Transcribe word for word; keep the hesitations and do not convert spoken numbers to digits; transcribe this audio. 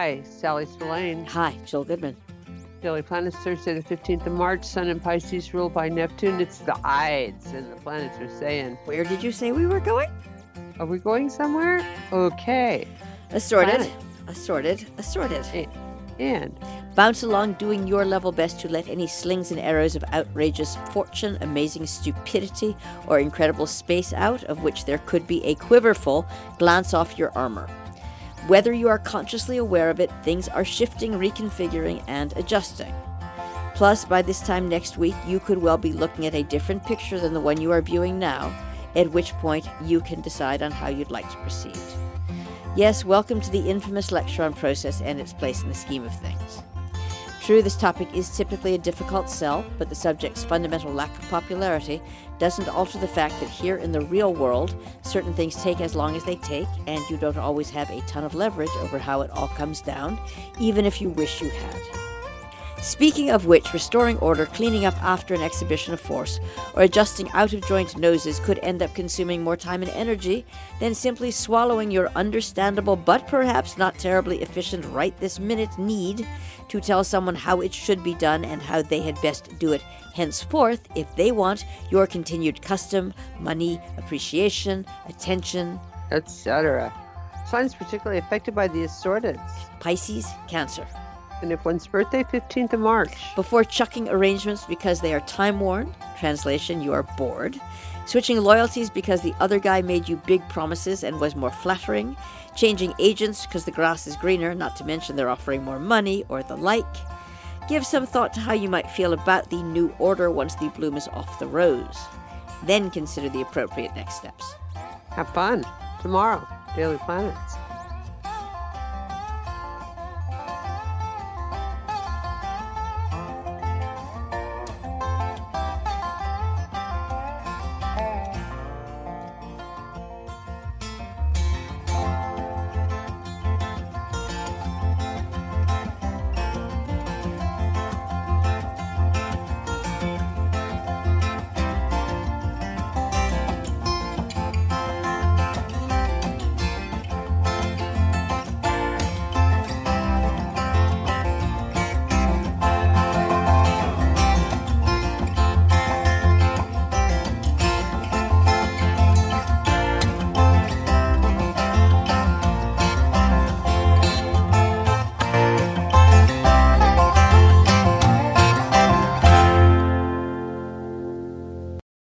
Hi, Sally Spillane. Hi, Jill Goodman. Daily Planets, Thursday the fifteenth of March. Sun in Pisces, ruled by Neptune. It's the Ides, and the planets are saying, Where did you say we were going? are we going somewhere? Okay. Assorted, Planet. assorted, assorted. A- And Bounce along doing your level best to let any slings and arrows of outrageous fortune, amazing stupidity, or incredible space out, of which there could be a quiverful, glance off your armor. Whether you are consciously aware of it, things are shifting, reconfiguring, and adjusting. Plus, by this time next week, you could well be looking at a different picture than the one you are viewing now, at which point you can decide on how you'd like to proceed. Yes, welcome to the infamous lectron process and its place in the scheme of things. True, this topic is typically a difficult sell, but the subject's fundamental lack of popularity doesn't alter the fact that here in the real world, certain things take as long as they take, and you don't always have a ton of leverage over how it all comes down, even if you wish you had. Speaking of which, restoring order, cleaning up after an exhibition of force, or adjusting out-of-joint noses could end up consuming more time and energy than simply swallowing your understandable but perhaps not terribly efficient right this minute need to tell someone how it should be done and how they had best do it henceforth if they want your continued custom, money, appreciation, attention, et cetera. Signs particularly affected by the assorted. Pisces, Cancer. And if one's birthday, fifteenth of March. Before chucking arrangements because they are time-worn, translation, you are bored, switching loyalties because the other guy made you big promises and was more flattering, changing agents because the grass is greener, not to mention they're offering more money, or the like. Give some thought to how you might feel about the new order once the bloom is off the rose. Then consider the appropriate next steps. Have fun. Tomorrow, Daily Planets.